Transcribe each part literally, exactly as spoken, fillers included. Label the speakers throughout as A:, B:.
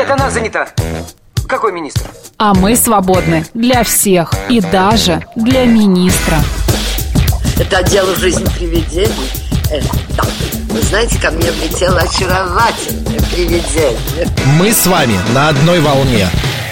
A: Нет, она занята. Какой министр?
B: А мы свободны для всех и даже для министра.
C: Это отдел «Жизнь привидений». Э, да. Вы знаете, ко мне влетело очаровательное привидение.
D: Мы с вами на одной волне.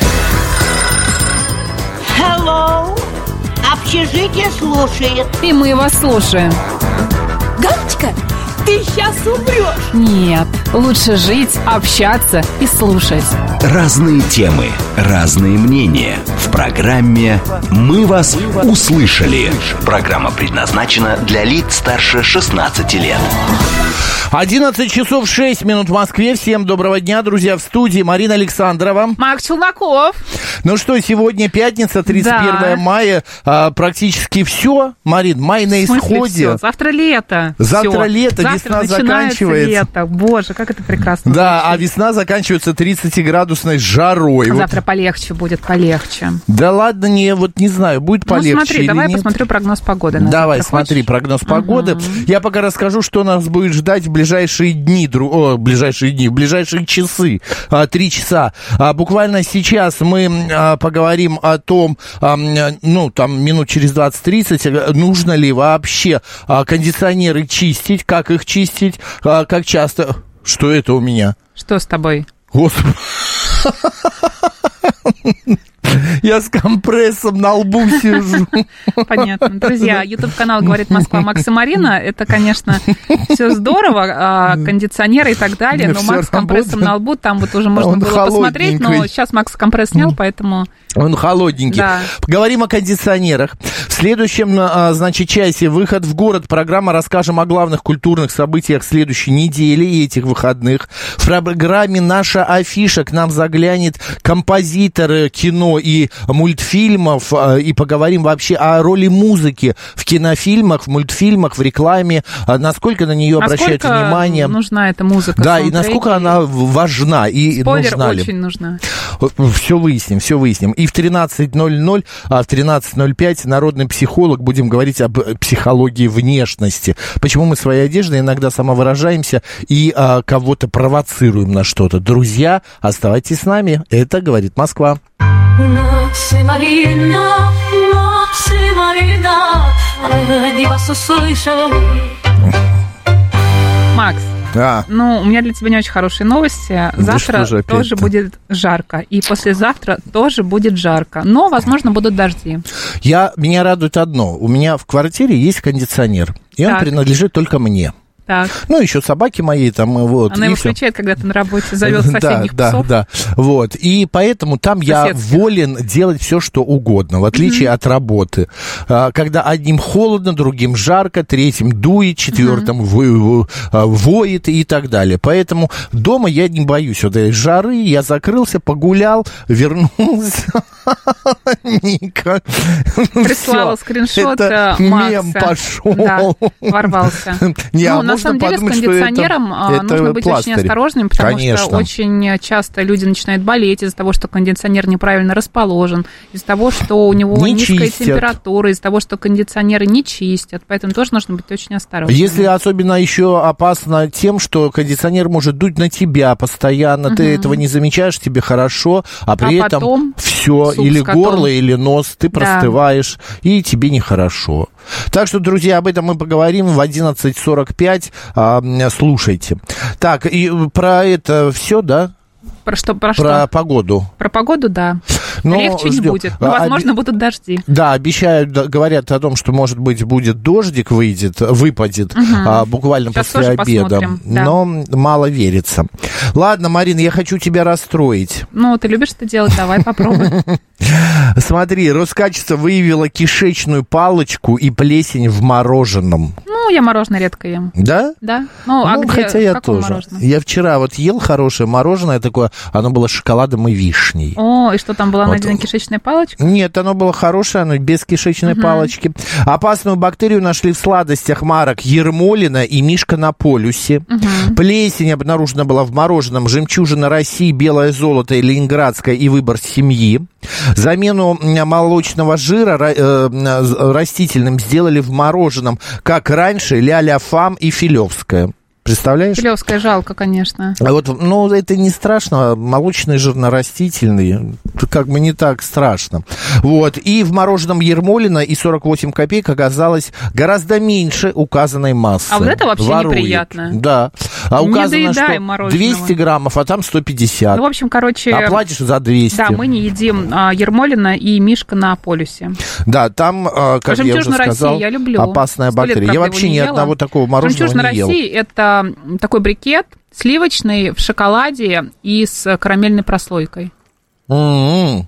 E: Hello. Общежитие слушает.
B: И мы вас слушаем.
E: Галочка, ты сейчас умрешь.
B: Нет, лучше жить, общаться и слушать.
F: Разные темы, разные мнения. В программе «Мы вас услышали». Программа предназначена для лиц старше шестнадцати лет.
D: одиннадцать часов шесть минут в Москве. Всем доброго дня, друзья, в студии Марина Александрова.
B: Макс Челноков.
D: Ну что, сегодня пятница, тридцать первое
B: Да.
D: мая. А, практически все. Марин, май на
B: В смысле
D: исходе.
B: всё? Завтра лето.
D: Завтра
B: Всё.
D: лето,
B: Завтра
D: весна
B: начинается
D: заканчивается.
B: лето. Боже, как это прекрасно.
D: Да,
B: звучит.
D: а весна заканчивается тридцатиградусной жарой. Вот.
B: Завтра полегче будет, полегче.
D: Да ладно, не, вот не знаю, будет полегче
B: Ну смотри,
D: или
B: давай
D: нет.
B: посмотрю прогноз погоды. на
D: Давай,
B: завтра.
D: смотри,
B: Хочешь?
D: прогноз погоды. Я пока расскажу, что нас будет ждать в ближайшие дни, дру... О, ближайшие дни, в ближайшие часы, а, три часа. А, буквально сейчас мы а, поговорим о том, а, ну, там, минут через двадцать-тридцать, нужно ли вообще а, кондиционеры чистить, как их чистить, а, как часто... Что это у меня?
B: Что с тобой?
D: Господи. Я с компрессом на лбу сижу.
B: Понятно. Друзья, YouTube-канал «Говорит Москва» Макс и Марина. Это, конечно, все здорово, а, кондиционеры и так далее, но
D: Всё
B: Макс с компрессом
D: работает.
B: на лбу, там вот уже можно
D: Он
B: было посмотреть, но
D: холодненький.
B: сейчас Макс компресс снял, поэтому...
D: Он холодненький.
B: Да.
D: Говорим о кондиционерах. В следующем, а, значит, часе «Выход в город». Программа «Расскажем о главных культурных событиях следующей недели и этих выходных». В программе «Наша афиша» к нам заглянет композитор кино и мультфильмов. а, И поговорим вообще о роли музыки в кинофильмах, в мультфильмах, в рекламе. а, Насколько на нее обращают
B: Насколько
D: внимание.
B: нужна эта музыка?
D: Да, и
B: саундтреки?
D: насколько она важна и
B: Спойлер,
D: нужна ли.
B: очень нужна.
D: Все выясним, все выясним. И в тринадцать ноль ноль, а в тринадцать ноль пять народный психолог. Будем говорить об психологии внешности. Почему мы своей одеждой иногда самовыражаемся и а, кого-то провоцируем на что-то. Друзья, оставайтесь с нами. Это «Говорит Москва».
G: Макс и Марина, Макс и Марина, они вас услышали.
B: Макс,
D: А,
B: ну, у меня для тебя не очень хорошие новости. Завтра
D: что же опять-то?
B: тоже будет жарко. И послезавтра тоже будет жарко. Но, возможно, будут дожди.
D: я, меня радует одно. У меня в квартире есть кондиционер. И он
B: Так.
D: принадлежит только мне.
B: Так.
D: Ну, еще собаки мои там, и вот.
B: Она
D: и
B: его
D: всё.
B: включает, когда ты на работе зовет соседних
D: да,
B: псов.
D: Да, да, вот. И поэтому там я
B: Соседских.
D: волен делать все, что угодно, в отличие от работы. А, Когда одним холодно, другим жарко, третьим дует, четвертым вы- вы- а, воет и так далее. Поэтому дома я не боюсь вот этой жары. Я закрылся, погулял, вернулся. Ника.
B: Прислала
D: Всё.
B: скриншот
D: Это
B: э, Макса.
D: мем пошел.
B: Да, ворвался.
D: Не, а
B: Ну, на
D: можно
B: самом деле, с
D: подумать, что это-
B: кондиционером а,
D: это
B: нужно быть
D: пластырь.
B: очень осторожным, потому
D: Конечно.
B: что очень часто люди начинают болеть из-за того, что кондиционер неправильно расположен, из-за того, что у него
D: Не
B: низкая
D: чистят.
B: температура, из-за того, что кондиционеры не чистят. Поэтому тоже нужно быть очень осторожным.
D: Если особенно еще опасно тем, что кондиционер может дуть на тебя постоянно, ты этого не замечаешь, тебе хорошо, а при
B: А
D: этом
B: потом
D: все,
B: суп
D: или
B: с котом.
D: горло, или нос, ты
B: Да.
D: простываешь, и тебе нехорошо. Так что, друзья, об этом мы поговорим в одиннадцать сорок пять. А, слушайте. Так, и про это все, да?
B: Про что? Про,
D: Про
B: что?
D: погоду.
B: Про погоду, да.
D: Но
B: Легче не
D: ждем.
B: будет. Но,
D: А,
B: возможно,
D: оби-
B: будут дожди.
D: Да, обещают, да, говорят о том, что, может быть, будет дождик, выйдет, выпадет а, буквально
B: Сейчас
D: после
B: тоже
D: обеда.
B: посмотрим, да.
D: Но мало верится. Ладно, Марина, я хочу тебя расстроить.
B: Ну, ты любишь это делать, давай попробуй.
D: Смотри, Роскачество выявила кишечную палочку и плесень в мороженом.
B: Ну, я мороженое редко ем.
D: Да?
B: Да? Ну, а
D: Ну,
B: где?
D: хотя я
B: Какое
D: тоже.
B: мороженое?
D: Я вчера вот ел хорошее мороженое такое, оно было с шоколадом и вишней.
B: О, и что там была
D: Вот.
B: найдена кишечная палочка?
D: Нет, оно было хорошее, оно без кишечной палочки. Опасную бактерию нашли в сладостях марок Ермолина и Мишка на полюсе. Плесень обнаружена была в мороженом «Жемчужина России», «Белое золото» и «Ленинградское» и «Выбор семьи». Замену молочного жира растительным сделали в мороженом, как раньше, «Ля-ля Фам» и «Филевское». Представляешь?
B: Филевская жалко, конечно.
D: А вот, ну, это не страшно, молочный, жирорастительный, как бы не так страшно. Вот, и в мороженом Ермолино и сорок восемь копеек оказалось гораздо меньше указанной массы.
B: А вот это вообще
D: Воруют.
B: Неприятно.
D: Да. А
B: Не
D: указано, что
B: мороженого.
D: двести граммов, а там сто пятьдесят.
B: Ну, в общем, короче...
D: А платишь за двести.
B: Да, мы не едим а, Ермолино и Мишка на полюсе.
D: Да, там, а, как я уже сказал,
B: России я люблю.
D: опасная
B: Сто лет,
D: бактерия.
B: правда,
D: Я вообще
B: не
D: ни
B: ела.
D: одного такого мороженого
B: «Жемчужина
D: не ел.
B: России» — это такой брикет сливочный в шоколаде и с карамельной прослойкой.
D: М-м-м.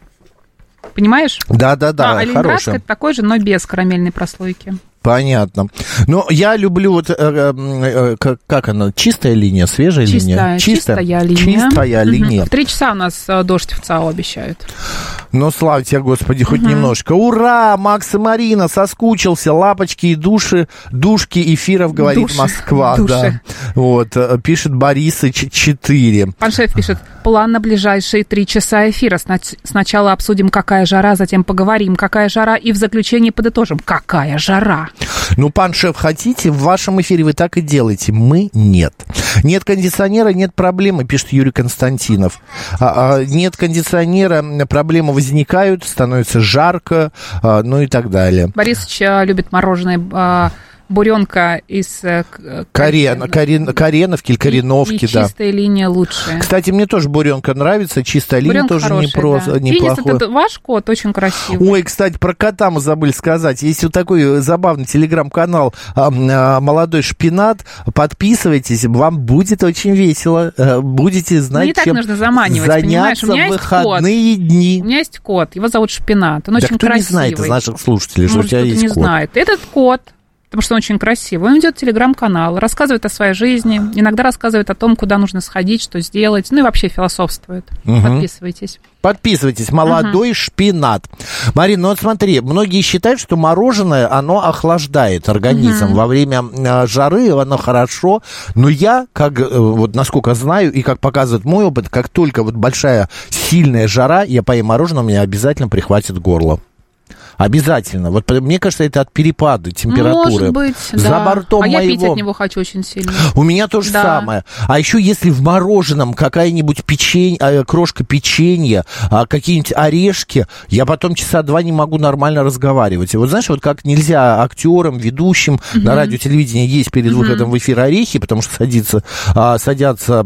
B: Понимаешь?
D: Да-да-да,
B: а Ленинградская
D: хорошая.
B: это такой же, но без карамельной прослойки.
D: Понятно. Но я люблю вот, э, э, как, как она, чистая линия, свежая
B: Чистая,
D: линия?
B: чистая линия.
D: Чистая
B: Угу.
D: линия.
B: В три часа у нас э, дождь в ЦАО обещают.
D: Ну, слава тебе, Господи, хоть
B: Угу.
D: немножко. Ура! Макс и Марина, соскучился. Лапочки и души, душки эфиров, говорит
B: Души,
D: Москва.
B: души.
D: Да. Вот, э, пишет Борисыч четыре.
B: Пан шеф пишет: план на ближайшие три часа эфира. Снач- Сначала обсудим, какая жара, затем поговорим, какая жара, и в заключении подытожим, какая жара.
D: Ну, пан шеф, хотите, в вашем эфире вы так и делаете. Мы нет. Нет кондиционера, нет проблемы, пишет Юрий Константинов. А, а, нет кондиционера, проблемы возникают, становится жарко, а, ну и так далее.
B: Борисович а, любит мороженое а, буренка из э, к-
D: Корен,
B: э,
D: корен, Кореновки или Кореновки,
B: и, и
D: да.
B: чистая линия лучшая.
D: Кстати, мне тоже буренка нравится, чистая линия
B: Буренка
D: тоже
B: хорошая,
D: непро-
B: да.
D: неплохой.
B: Финис — это ваш кот, очень красивый.
D: Ой, кстати, про кота мы забыли сказать. Есть вот такой забавный телеграм-канал а, а, «Молодой шпинат». Подписывайтесь, вам будет очень весело. А, будете знать,
B: не так
D: чем
B: нужно заманивать, понимаешь?
D: заняться
B: У меня
D: в
B: есть
D: выходные
B: кот.
D: дни.
B: У меня есть кот, его зовут Шпинат, он
D: Да
B: очень
D: кто
B: красивый.
D: не знает из наших слушателей, что
B: Может,
D: у тебя
B: кто-то
D: есть
B: не
D: кот?
B: знает. Этот кот, потому что он очень красивый, он ведет телеграм-канал, рассказывает о своей жизни, иногда рассказывает о том, куда нужно сходить, что сделать, ну и вообще философствует.
D: Угу.
B: Подписывайтесь.
D: Подписывайтесь, «Молодой uh-huh. шпинат». Марина, ну вот смотри, многие считают, что мороженое, оно охлаждает организм. Uh-huh. Во время э, жары оно хорошо, но я, как, э, вот насколько знаю, и как показывает мой опыт, как только вот большая сильная жара, я поем мороженое, у меня обязательно прихватит горло. Обязательно. Вот мне кажется, это от перепада температуры.
B: Может быть,
D: За
B: да.
D: бортом
B: а
D: моего...
B: я пить от него хочу очень сильно.
D: У меня то же
B: Да.
D: самое. А еще если в мороженом какая-нибудь печенье, крошка печенья, какие-нибудь орешки, я потом часа два не могу нормально разговаривать. И вот знаешь, вот как нельзя актерам, ведущим mm-hmm. на радио, телевидении есть перед mm-hmm. выходом в эфир орехи, потому что садится, а, садятся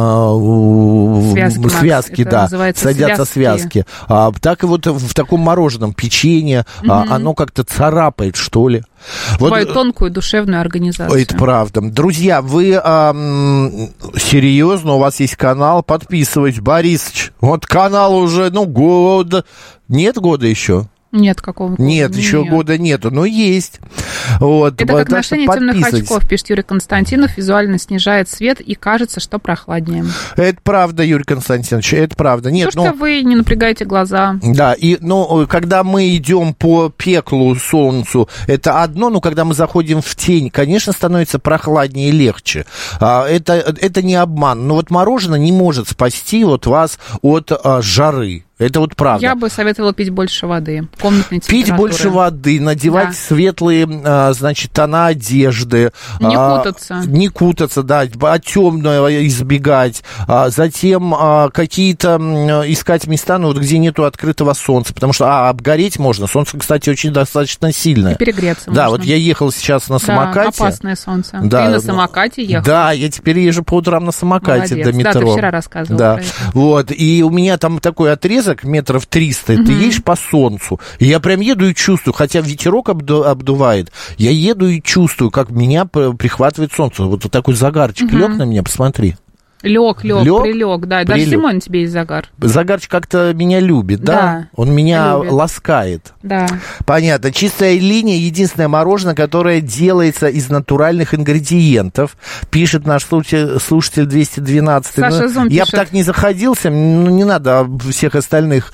D: а,
B: связки,
D: связки
B: Макс,
D: да, садятся
B: связки.
D: связки. А, так и вот в таком мороженом печенье, mm-hmm. а, оно как-то царапает, что ли. Вот,
B: твою тонкую душевную организацию.
D: Это правда. Друзья, вы эм, серьезно, у вас есть канал, подписывайтесь. Борисович, вот канал уже, ну, год. Нет года еще?
B: Нет, какого года?
D: Нет, еще
B: Нет.
D: года нету, но есть. Вот,
B: это как
D: так
B: ношение темных очков, пишет Юрий Константинов, визуально снижает свет и кажется, что прохладнее.
D: Это правда, Юрий Константинович, это правда. Нет,
B: Потому
D: ну,
B: что вы не напрягаете глаза.
D: Да, и, ну, когда мы идем по пеклу, солнцу, это одно, но когда мы заходим в тень, конечно, становится прохладнее и легче. А, это, это не обман. Но вот мороженое не может спасти вот вас от а, жары. Это вот правда.
B: Я бы советовала пить больше воды, комнатной температуры.
D: Пить больше воды, надевать
B: да.
D: светлые, а, значит, тона одежды.
B: Не
D: а,
B: кутаться.
D: Не кутаться, да, а темное избегать. А, затем а, какие-то а, искать места, ну, вот, где нету открытого солнца, потому что, а, обгореть можно. Солнце, кстати, очень достаточно сильное.
B: И перегреться
D: Да,
B: можно.
D: вот я ехал сейчас на самокате.
B: Да, опасное солнце.
D: Да,
B: Ты на
D: ну,
B: самокате ехал?
D: Да, я теперь езжу по утрам на самокате.
B: Молодец.
D: До метро.
B: Да, ты вчера рассказывал
D: да.
B: про это.
D: Вот, и у меня там такой отрезок метров триста, угу. Ты едешь по солнцу, и я прям еду и чувствую, хотя ветерок обду, обдувает, я еду и чувствую, как меня прихватывает солнце. Вот, вот такой загарчик угу. лег на меня, посмотри.
B: Лег, лег,
D: лег
B: прилег, да.
D: прилег.
B: Даже зимой на тебе есть загар.
D: Загарчик как-то меня любит, да?
B: Да,
D: он меня
B: любит.
D: ласкает.
B: Да.
D: Понятно. Чистая линия — единственное мороженое, которое делается из натуральных ингредиентов. Пишет наш слушатель, слушатель двести двенадцать.
B: Саша
D: ну,
B: Зум
D: я
B: пишет.
D: бы так не заходился, ну, не надо всех остальных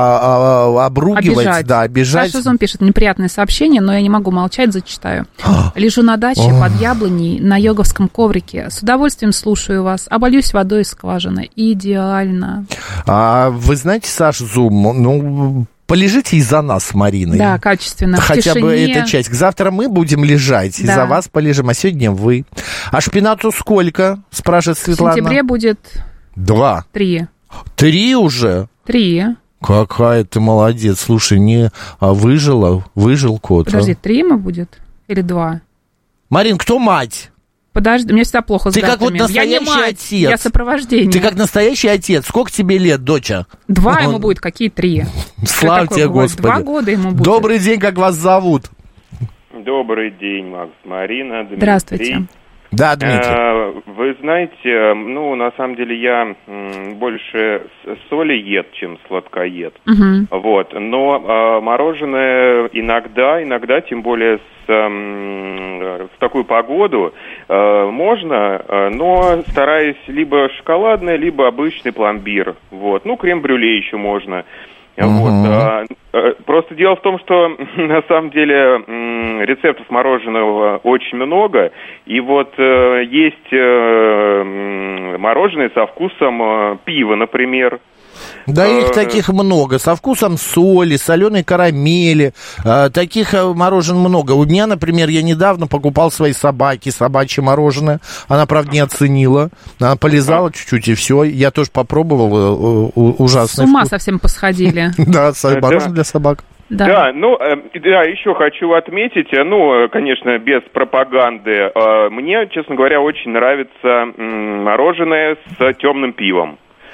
D: а, а, обругивать,
B: обижать.
D: да, обижать.
B: Саша Зум пишет неприятное сообщение, но я не могу молчать, зачитаю. Лежу на даче под яблоней на йоговском коврике. С удовольствием слушаю вас. Обольюсь водой из скважины. Идеально.
D: А, вы знаете, Саша Зум, ну... полежите из-за нас с Мариной.
B: Да, качественно, в
D: Хотя
B: тишине.
D: бы эта часть. Завтра мы будем лежать,
B: Да.
D: из-за вас полежим, а сегодня вы. А шпинату сколько, спрашивает
B: В
D: Светлана?
B: сентябре будет
D: Два.
B: три.
D: Три уже?
B: Три.
D: Какая ты молодец. Слушай, не а, выжила, выжил кот. а?
B: Подожди, три ему будет? Или два?
D: Марин, кто мать?
B: Подожди, мне всегда плохо с
D: Ты как вот
B: датами. Я не
D: настоящий
B: мать,
D: отец.
B: я сопровождение.
D: Ты как настоящий отец. Сколько тебе лет, доча?
B: Два
D: Он-
B: ему будет, какие три?
D: Слава
B: Что
D: тебе,
B: такое бывает?
D: Господи.
B: Два года ему будет.
D: Добрый день, как вас зовут?
H: Добрый день, Макс, Марина, Дмитрий.
B: Здравствуйте.
D: Да, Дмитрий.
H: Э, Вы знаете, ну, на самом деле я м, больше с- солиед, чем сладкоед.
B: Мгм.
H: Вот, но э, мороженое иногда, иногда, тем более с, эм, в такую погоду, э, можно, э, но стараюсь либо шоколадное, либо обычный пломбир. Вот, ну, крем-брюле еще можно. Вот, а, э, просто дело в том, что на самом деле м, рецептов мороженого очень много, и вот э, есть э, м, мороженое со вкусом э, пива, например.
D: Да их
H: Э,
D: таких много, со вкусом соли, соленой карамели, э, таких э, морожен много. У меня, например, я недавно покупал своей собаке собачье мороженое, она, правда, не оценила, она полизала чуть-чуть и все, я тоже попробовал, э, э,
B: С
D: ужасный
B: ума
D: вкус.
B: совсем посходили.
D: Да, со-
H: Да.
D: мороженое для собак.
B: Да.
H: Да, ну, э, да, еще хочу отметить, э, ну, э, конечно, без пропаганды, э, мне, честно говоря, очень нравится м, мороженое с темным пивом.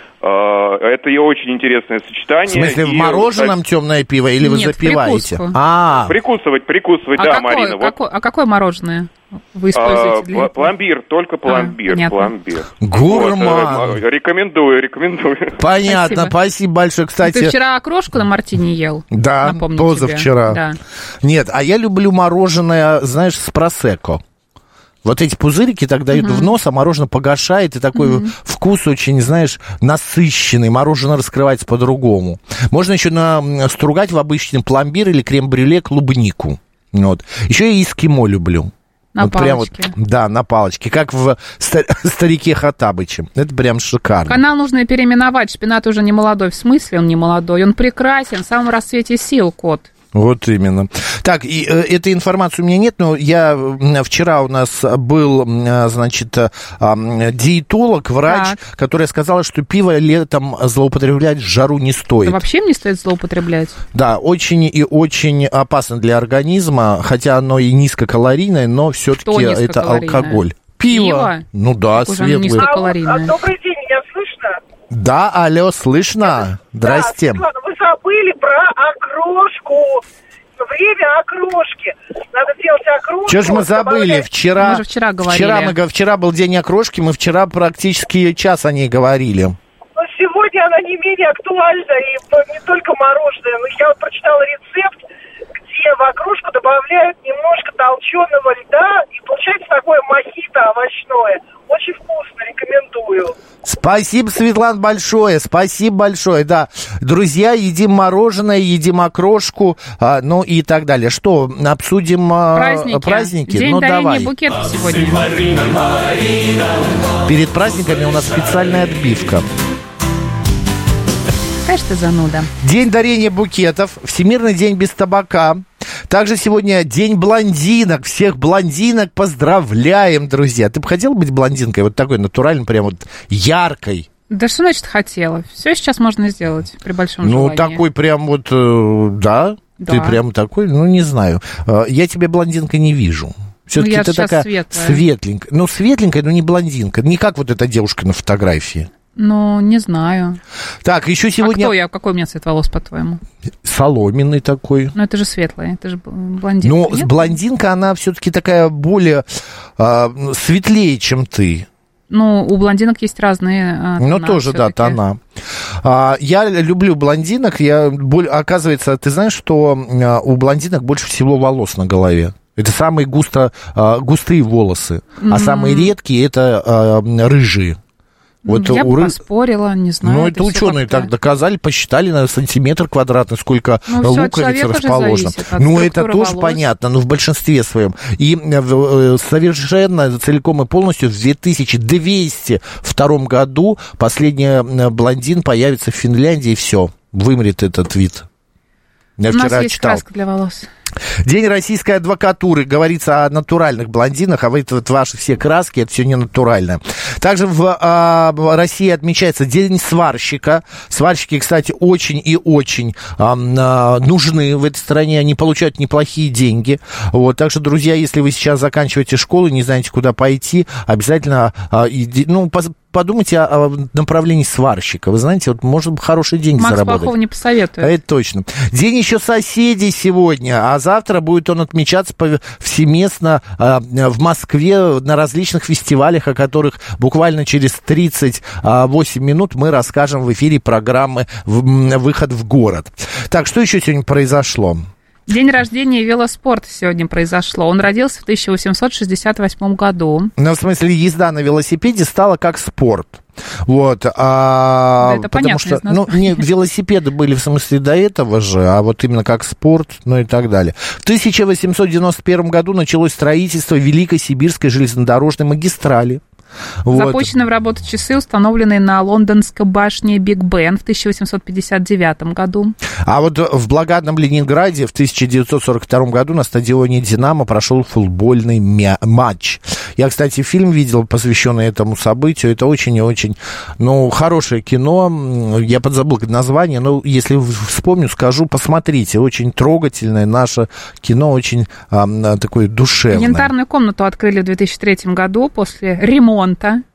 H: Э, Это и очень интересное
D: В
H: сочетание.
D: смысле, в
H: И,
D: мороженом темное пиво или вы
B: Нет, в
D: запиваете?
B: прикуску.
D: А,
H: Прикусывать, прикусывать,
B: А,
H: да,
B: какое,
H: Марина. Вот,
B: какое- а какое мороженое вы
H: а,
B: используете для
H: пл-
B: этого?
H: пломбир, только пломбир,
B: понятно.
H: пломбир.
D: гурман.
H: Вот, э, рекомендую, рекомендую.
D: Понятно,
B: Спасибо.
D: спасибо большое. Кстати,
B: Ты вчера окрошку на мартини ел?
D: да,
B: Напомню
D: позавчера.
B: тебе. Да.
D: Нет, а я люблю мороженое, знаешь, с просекко. Вот эти пузырики так дают в нос, а мороженое погашает, и такой вкус очень, знаешь, насыщенный. Мороженое раскрывается по-другому. Можно еще на, стругать в обычный пломбир или крем-брюле клубнику. Вот. Еще я эскимо люблю.
B: На
D: вот прям вот,
B: палочке.
D: да, на палочке, как в ста- «Старике Хоттабыче». Это прям шикарно.
B: Канал нужно переименовать. Шпинат уже не молодой. В смысле он не молодой? Он прекрасен. В самом расцвете сил, кот.
D: Вот именно. Так, и, э, этой информации у меня нет, но я м, вчера у нас был, м, значит, э, м, диетолог, врач,
B: Так.
D: которая сказала, что пиво летом злоупотреблять в жару не стоит.
B: Да вообще им не стоит злоупотреблять.
D: Да, очень и очень опасно для организма, хотя оно и низкокалорийное, но все-таки это
B: низкокалорийное?
D: алкоголь. Пиво?
B: Пиво?
D: Ну да,
B: Уже
D: светлое.
B: низкокалорийное.
I: Добрый день, меня слышно?
D: Да, алло, слышно? Здрасте.
I: Да, Светлана, вы забыли про окрошку. Время окрошки. Надо делать окрошку.
D: Что ж мы забыли?
I: добавлять-
D: Вчера,
B: Мы же вчера говорили.
D: Вчера, мы, го- вчера был день окрошки, мы вчера практически час о ней говорили.
I: Но сегодня она не менее актуальна, и п- не только мороженое. Но я вот прочитала рецепт, где в окрошку добавляют немножко толченого льда, и получается такое мохито овощное. Очень вкусно, рекомендую.
D: Спасибо, Светлана, большое, спасибо большое, да. Друзья, едим мороженое, едим окрошку, а, ну и так далее. Что, обсудим а,
B: Праздники.
D: праздники?
B: День
D: Ну,
B: дарения
D: давай.
B: букетов сегодня.
D: Перед праздниками у нас специальная отбивка.
B: Конечно, ты зануда.
D: День дарения букетов, Всемирный день без табака. Также сегодня день блондинок. Всех блондинок поздравляем, друзья. Ты бы хотела быть блондинкой? Вот такой натуральной, прям вот яркой.
B: Да что значит хотела? Все сейчас можно сделать при большом
D: Ну,
B: желании.
D: такой прям вот, э, да?
B: Да.
D: Ты прям такой, ну, не знаю. Э, Я тебя блондинкой не вижу. Все-таки
B: Ну, я
D: ты
B: сейчас
D: такая
B: светлая.
D: светленькая. Ну, светленькая, но не блондинка. Не как вот эта девушка на фотографии.
B: Ну, не знаю.
D: Так, еще сегодня
B: А кто я? Какой у меня цвет волос, по-твоему?
D: соломенный такой.
B: Ну, это же светлый, это же блондинка.
D: Но
B: нет?
D: блондинка, она все-таки такая более а, светлее, чем ты.
B: Ну, у блондинок есть разные а,
D: Ну,
B: тона
D: тоже, да,
B: всё-таки.
D: тона. А, я люблю блондинок. Я, боль- оказывается, ты знаешь, что а, у блондинок больше всего волос на голове. Это самые густо, а, густые волосы. А самые редкие это а, рыжие. Вот
B: Я
D: у
B: бы
D: ры-
B: поспорила, не знаю.
D: Ну, это
B: всё
D: ученые
B: как-то-
D: так доказали, посчитали на сантиметр квадратный, сколько
B: Ну, всё от
D: луковиц
B: человека же
D: расположено.
B: зависит, от
D: Ну, это
B: структуры
D: тоже
B: волос.
D: понятно, но в большинстве своем. И э, в- э, совершенно целиком и полностью в две тысячи двести втором году последний э, блондин появится в Финляндии, и все, вымрет этот вид. Я
B: У нас
D: вчера
B: есть
D: читал.
B: краска для волос.
D: День российской адвокатуры. Говорится о натуральных блондинах, а вы, вот ваши все краски, это все не натурально. Также в а, России отмечается День сварщика. Сварщики, кстати, очень и очень а, а, нужны в этой стране. Они получают неплохие деньги. Вот. Так что, друзья, если вы сейчас заканчиваете школу, не знаете, куда пойти, обязательно а, иди, ну, подумайте о, о направлении сварщика. Вы знаете, вот можно хорошие деньги
B: Макс
D: заработать.
B: Макс плохого не посоветует.
D: Это точно. День еще соседей сегодня, а завтра будет он отмечаться повсеместно а, в Москве на различных фестивалях, о которых буквально через тридцать восемь минут мы расскажем в эфире программы «Выход в город». Так, что еще сегодня произошло?
B: День рождения велоспорта сегодня произошло. Он родился в тысяча восемьсот шестьдесят восьмом году.
D: Ну, в смысле, езда на велосипеде стала как спорт. Вот, а,
B: да, это
D: потому что, ну, не, велосипеды были в смысле до этого же, а вот именно как спорт, ну и так далее. В тысяча восемьсот девяносто первом году началось строительство Великой Сибирской железнодорожной магистрали. Вот.
B: Запущены в работу часы, установленные на лондонской башне Биг Бен в тысяча восемьсот пятьдесят девятом году.
D: А вот в блокадном Ленинграде в тысяча девятьсот сорок втором году на стадионе «Динамо» прошел футбольный мя- матч. Я, кстати, фильм видел, посвященный этому событию. Это очень и очень, ну, хорошее кино. Я подзабыл название, но если вспомню, скажу, посмотрите. Очень трогательное наше кино, очень а, такое душевное.
B: Янтарную комнату открыли в две тысячи третьем году после ремонта.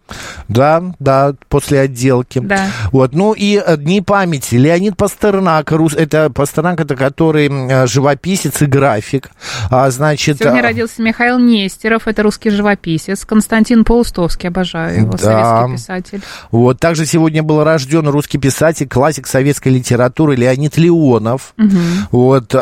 D: Да, да, после отделки.
B: Да.
D: Вот, ну и Дни памяти. Леонид Пастернак, рус, это Пастернак, это который живописец и график. А, значит,
B: сегодня
D: а...
B: родился Михаил Нестеров, это русский живописец. Константин Паустовский, обожаю его,
D: да.
B: советский писатель.
D: Вот, также сегодня был рожден русский писатель, классик советской литературы Леонид Леонов.
B: Угу. Вот,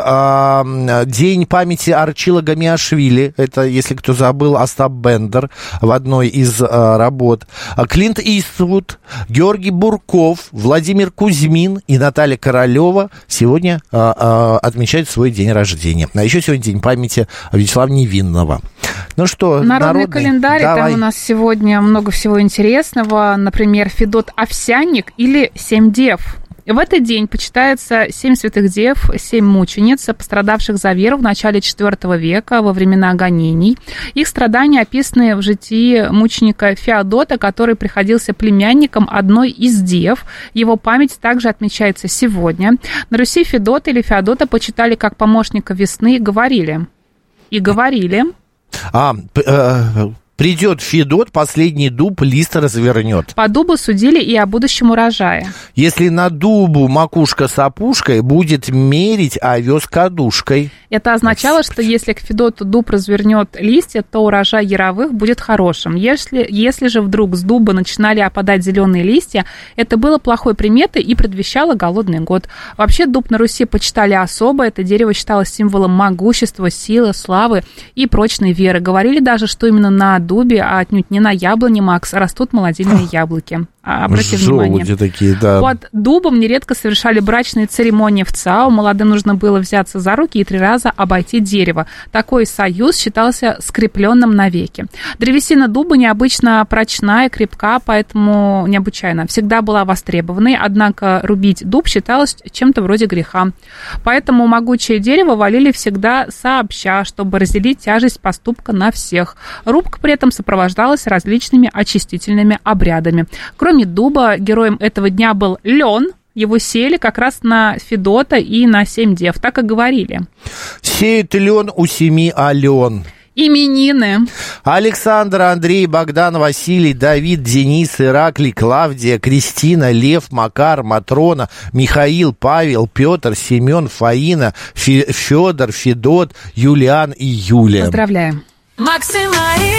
D: а, День памяти Арчила Гамиашвили, это, если кто забыл, Остап Бендер в одной из а, работ. Клинт Иствуд, Георгий Бурков, Владимир Кузьмин и Наталья Королева сегодня а, а, отмечают свой день рождения. А еще сегодня день памяти Вячеслава Невинного. Ну что,
B: народный,
D: народный
B: календарь,
D: давай.
B: Там у нас сегодня много всего интересного. Например, Федот Овсянник или Семь дев. В этот день почитается семь святых дев, семь мучениц, пострадавших за веру в начале четвёртого века, во времена гонений. Их страдания описаны в житии мученика Феодота, который приходился племянником одной из дев. Его память также отмечается сегодня. На Руси Федота или Феодота почитали как помощника весны и говорили. И говорили...
D: А, э, придет Федот, последний дуб лист развернет.
B: По дубу судили и о будущем урожае.
D: Если на дубу макушка с опушкой, будет мерить овес кадушкой.
B: Это означало, что если к Федоту дуб развернет листья, то урожай яровых будет хорошим. Если, если же вдруг с дуба начинали опадать зеленые листья, это было плохой приметой и предвещало голодный год. Вообще дуб на Руси почитали особо. Это дерево считалось символом могущества, силы, славы и прочной веры. Говорили даже, что именно на дубе, а отнюдь не на яблоне, Макс, растут молодильные яблоки. Обрати внимание.
D: Такие, да.
B: Под дубом нередко совершали брачные церемонии в ЦАУ. Молодым нужно было взяться за руки и три раза обойти дерево. Такой союз считался скрепленным навеки. Древесина дуба необычно прочная, крепка, поэтому необычайно. Всегда была востребованной, однако рубить дуб считалось чем-то вроде греха. Поэтому могучее дерево валили всегда сообща, чтобы разделить тяжесть поступка на всех. Рубка при этом сопровождалась различными очистительными обрядами. Кроме дуба, героем этого дня был лен. Его сеяли как раз на Федота и на семь дев. Так и говорили.
D: Сеет лен у семи ален.
B: Именины.
D: Александр, Андрей, Богдан, Василий, Давид, Денис, Ираклий, Клавдия, Кристина, Лев, Макар, Матрона, Михаил, Павел, Петр, Семен, Фаина, Федор, Федот, Юлиан и Юлия.
B: Поздравляем.
G: Макс и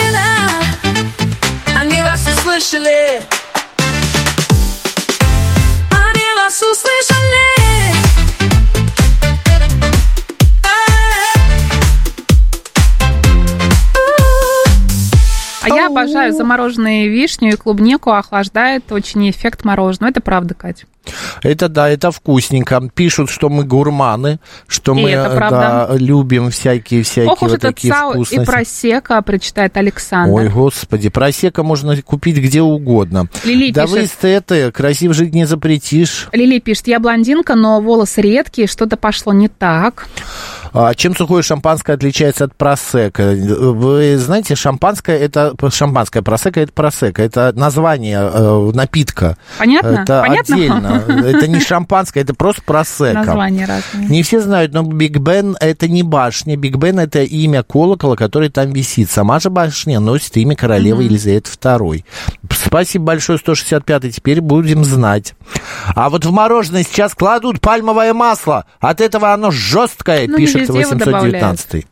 G: Марина, они вас услышали. Они вас услышали.
B: А я обожаю замороженные вишню и клубнику, охлаждает очень эффект мороженого. Это правда, Кать.
D: Это да, это вкусненько. Пишут, что мы гурманы, что
B: И
D: мы
B: это
D: да, любим всякие-всякие
B: Ох уж
D: вот
B: этот
D: такие
B: ЦАУ
D: вкусности.
B: и просека, прочитает Александр.
D: Ой, господи, просека можно купить где угодно.
B: Лили
D: да
B: пишет.
D: вы эстеты, красиво жить не запретишь.
B: Лили пишет, я блондинка, но волосы редкие, что-то пошло не так.
D: А чем сухое шампанское отличается от просека? Вы знаете, шампанское это шампанское, просека это просека, это название э, напитка.
B: Понятно?
D: Это
B: Понятно?
D: отдельно. Это не шампанское, это просто просека.
B: Названия разные.
D: Не все знают, но Биг Бен это не башня. Биг Бен это имя колокола, который там висит. Сама же башня носит имя королевы mm-hmm. Елизаветы второй. Спасибо большое, сто шестьдесят пятый. Теперь будем знать. А вот в мороженое сейчас кладут пальмовое масло. От этого оно жесткое, ну, пишет восемьсот девятнадцатый.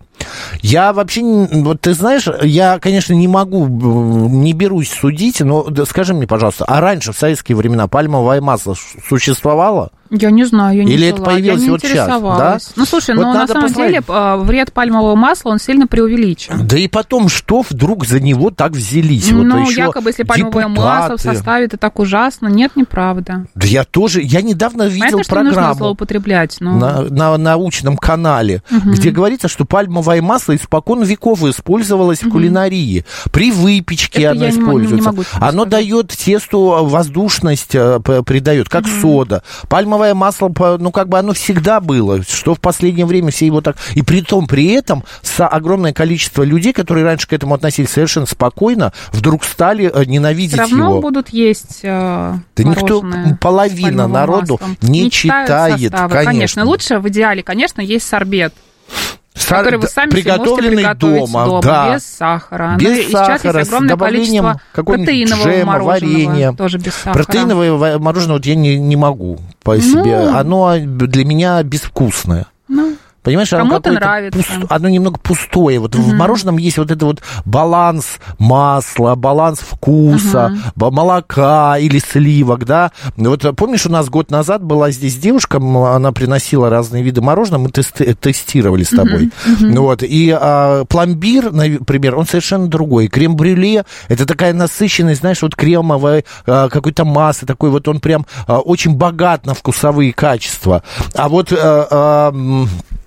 D: Я вообще, вот ты знаешь, я, конечно, не могу, не берусь судить, но скажи мне, пожалуйста, а раньше, в советские времена, пальмовое масло существовало?
B: Я не знаю, я не
D: Или
B: пила,
D: это появилось
B: я не
D: вот сейчас, да?
B: Ну, слушай,
D: вот
B: ну, на самом посмотреть. деле, вред пальмового масла, он сильно преувеличен.
D: Да и потом, что вдруг за него так взялись?
B: Ну,
D: вот
B: якобы, если пальмовое
D: депутаты.
B: масло в составе, это так ужасно. Нет, неправда.
D: Да я тоже, я недавно видел
B: Понятно, что
D: программу
B: не нужно злоупотреблять, но...
D: на, на научном канале, угу. где говорится, что пальмовое масло испокон веков использовалось угу. в кулинарии. При выпечке это оно используется. Не могу оно сказать. Дает тесту воздушность, придает, как угу. сода. Пальмовое масло, ну, как бы оно всегда было, что в последнее время все его так... И при том, при этом, огромное количество людей, которые раньше к этому относились совершенно спокойно, вдруг стали ненавидеть его.
B: Все равно его. будут есть э,
D: да никто, половина народу
B: маслом.
D: не,
B: не
D: читает,
B: составы,
D: конечно.
B: конечно. Лучше в идеале, конечно, есть сорбет.
D: Сар...
B: который вы сами
D: приготовленный
B: можете приготовить
D: дома,
B: дома,
D: да.
B: без сахара.
D: Без
B: ну,
D: сахара,
B: сейчас есть огромное количество протеинового
D: джема,
B: мороженого,
D: варенья.
B: тоже без сахара.
D: Протеиновое мороженое вот я не, не могу по ну, себе. Оно для меня безвкусное. Ну. Понимаешь,
B: кому-то нравится.
D: Пуст... Оно немного пустое. Вот uh-huh. в мороженом есть вот это вот баланс масла, баланс вкуса, uh-huh. молока или сливок, да. Вот помнишь, у нас год назад была здесь девушка, она приносила разные виды мороженого, мы тести- тестировали с тобой. Uh-huh. Uh-huh. Вот. И а, пломбир, например, он совершенно другой. Крем-брюле, это такая насыщенность, знаешь, вот кремовая, а, какой-то масса, такой вот он прям а, очень богат на вкусовые качества. А вот... А, а,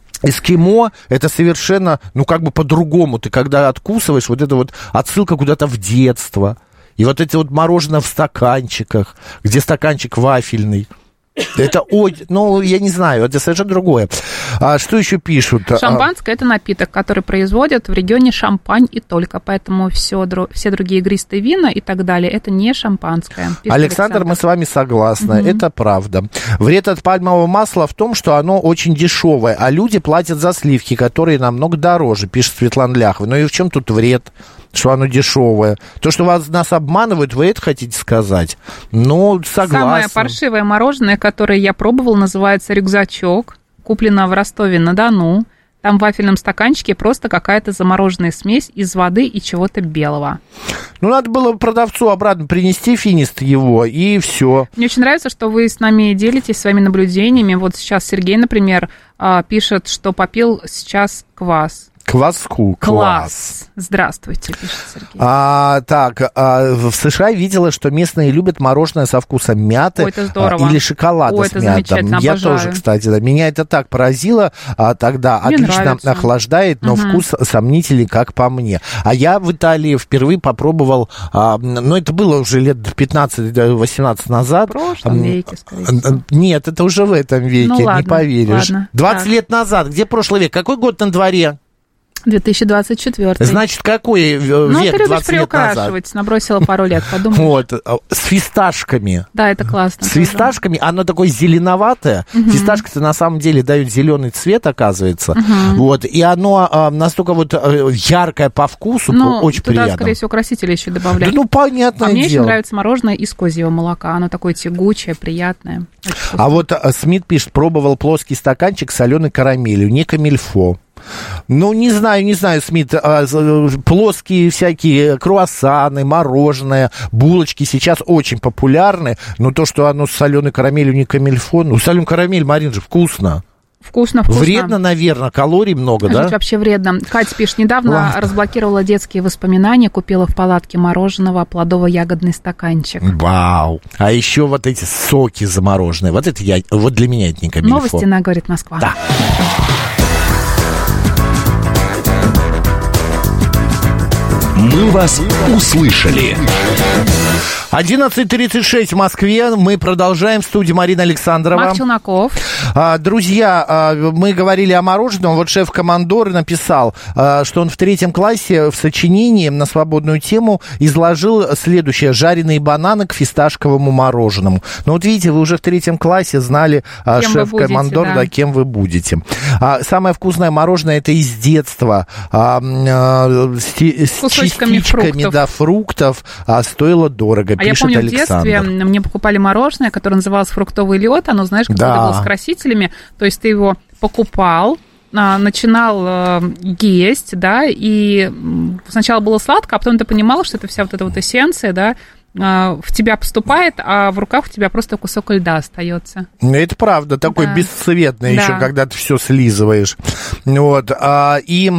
D: эскимо, это совершенно, ну, как бы по-другому. Ты когда откусываешь, вот это вот отсылка куда-то в детство. И вот эти вот мороженое в стаканчиках, где стаканчик вафельный. Это, ой, ну, я не знаю, это совершенно другое. А что еще пишут?
B: Шампанское – это напиток, который производят в регионе Шампань и только, поэтому все, все другие игристые вина и так далее – это не шампанское.
D: Александр, Александр, мы с вами согласны, угу. это правда. Вред от пальмового масла в том, что оно очень дешевое, а люди платят за сливки, которые намного дороже, пишет Светлана Ляхова. Ну и в чем тут вред? Что оно дешевое. То, что вас, нас обманывают, вы это хотите сказать? Ну, согласен.
B: Самое паршивое мороженое, которое я пробовал, называется рюкзачок. Куплено в Ростове-на-Дону. Там в вафельном стаканчике просто какая-то замороженная смесь из воды и чего-то белого.
D: Ну, надо было продавцу обратно принести финист его, и все.
B: Мне очень нравится, что вы с нами делитесь своими наблюдениями. Вот сейчас Сергей, например, пишет, что попил сейчас квас.
D: Кваску.
B: Класс. Здравствуйте, пишет Сергей.
D: А, так, а, в США видела, что местные любят мороженое со вкусом мяты.
B: Ой, это здорово.
D: А, или шоколада
B: Ой,
D: с
B: это
D: мятой. Я
B: обожаю.
D: тоже, кстати, да. Меня это так поразило а, тогда.
B: Мне
D: Отлично
B: нравится.
D: охлаждает, но угу. вкус сомнительный, как по мне. А я в Италии впервые попробовал, а, ну, это было уже лет пятнадцать-восемнадцать назад.
B: В прошлом веке, скорее всего.
D: Нет, это уже в этом веке,
B: ну, ладно,
D: не поверишь.
B: Ладно.
D: двадцать
B: так.
D: лет назад. Где прошлый век? Какой год на дворе?
B: две тысячи двадцать четвёртый.
D: Значит, какой век
B: ну,
D: двадцать лет назад?
B: Ну, ты любишь приукрашивать, набросила пару лет, подумай.
D: Вот, с фисташками.
B: Да, это классно.
D: С фисташками, оно такое зеленоватое. Угу. Фисташки-то на самом деле дают зеленый цвет, оказывается. Угу. Вот, и оно а, настолько вот а, яркое по вкусу,
B: ну,
D: очень
B: туда,
D: приятно.
B: скорее всего, красители еще добавляют.
D: Да, ну, понятное
B: а мне
D: дело.
B: еще нравится мороженое из козьего молока. Оно такое тягучее, приятное.
D: А вот а, Смит пишет, пробовал плоский стаканчик с соленой карамелью, не камильфо. Ну, не знаю, не знаю, Смит, а, плоские всякие круассаны, мороженое, булочки сейчас очень популярны, но то, что оно с соленой карамелью не камильфо, ну, соленая карамель, Марин же, вкусно.
B: Вкусно, вкусно.
D: Вредно, наверное, калорий много,
B: Жить
D: да?
B: вообще вредно. Катя пишет, недавно
D: Ладно.
B: разблокировала детские воспоминания, купила в палатке мороженого, плодово-ягодный стаканчик.
D: Вау. А еще вот эти соки замороженные. Вот это я, вот для меня это не камильфо.
B: Новости на «Говорит Москва».
D: Да.
F: Мы вас услышали.
D: одиннадцать тридцать шесть в Москве. Мы продолжаем. В студии Марина Александрова.
B: Марк Челноков.
D: А, друзья, а, мы говорили о мороженом. Вот шеф-командор написал, а, что он в третьем классе в сочинении на свободную тему изложил следующее. Жареные бананы к фисташковому мороженому. Ну вот видите, вы уже в третьем классе знали, а, шеф-командор, да. Да, кем вы будете. А, самое вкусное мороженое это из детства. А, а, с, с частичками фруктов, да, фруктов а, стоило дорого.
B: А я помню, Александр. В детстве мне покупали мороженое, которое называлось фруктовый лед. Оно, знаешь, какое-то
D: да.
B: было с красителями. То есть ты его покупал, начинал есть, да, и сначала было сладко, а потом ты понимал, что это вся вот эта вот эссенция, да, в тебя поступает, а в руках у тебя просто кусок льда остается.
D: Это правда, такой да. бесцветный да. еще, когда ты все слизываешь. Вот, и...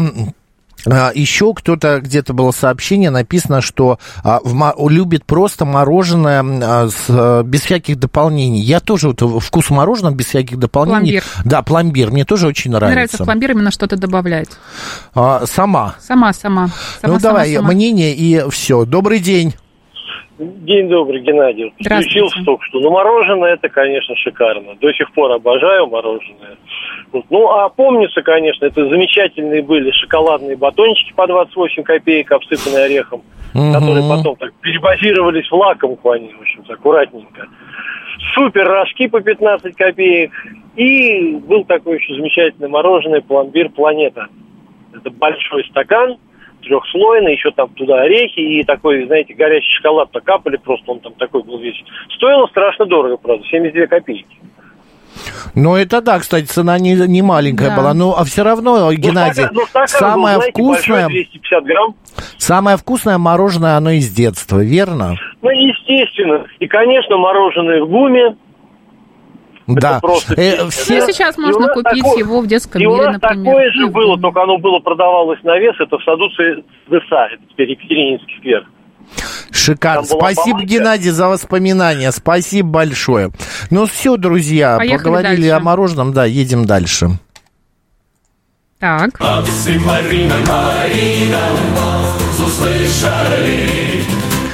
D: Еще кто-то, где-то было сообщение, написано, что а, в, любит просто мороженое а, с, без всяких дополнений. Я тоже вот, вкус мороженого без всяких дополнений.
B: Пломбир.
D: Да, пломбир. Мне тоже очень нравится.
B: Мне нравится в пломбир именно что-то добавлять.
D: А, сама.
B: Сама, сама. сама
D: ну,
B: сама,
D: давай,
B: сама.
D: мнение и все. Добрый день.
J: День добрый, Геннадий.
B: Включился
J: только что. Ну, мороженое, это, конечно, шикарно. До сих пор обожаю мороженое. Ну, а помнится, конечно, это замечательные были шоколадные батончики по двадцать восемь копеек, обсыпанные орехом, угу. которые потом так перебазировались в лакомку, они, в общем-то, аккуратненько. Супер рожки по пятнадцать копеек. И был такой еще замечательный мороженое пломбир «Планета». Это большой стакан, трехслойный, еще там туда орехи и такой, знаете, горячий шоколад-то капали, просто он там такой был весь. Стоило страшно дорого, правда, семьдесят две копейки.
D: Ну, это да, кстати, цена не, не маленькая да. была. Ну, а все равно, ну, Геннадий, стакан, ну, стакан самое был, знаете, вкусное...
J: двести пятьдесят грамм.
D: Самое вкусное мороженое, оно из детства, верно?
J: Ну, естественно. И, конечно, мороженое в ГУМе.
D: Да.
B: Э, все... Ну, сейчас можно купить такое... его в детском
J: и
B: мире,
J: у нас
B: например.
J: Такое же было, только оно было продавалось на вес. Это в саду ЦДСА, это теперь Екатерининский сквер.
D: Шикарно. Спасибо, помощь. Геннадий, за воспоминания. Спасибо большое. Ну все, друзья, поехали поговорили дальше. О мороженом. Да, едем дальше.
B: Так.
G: Марина, Марина, услышали.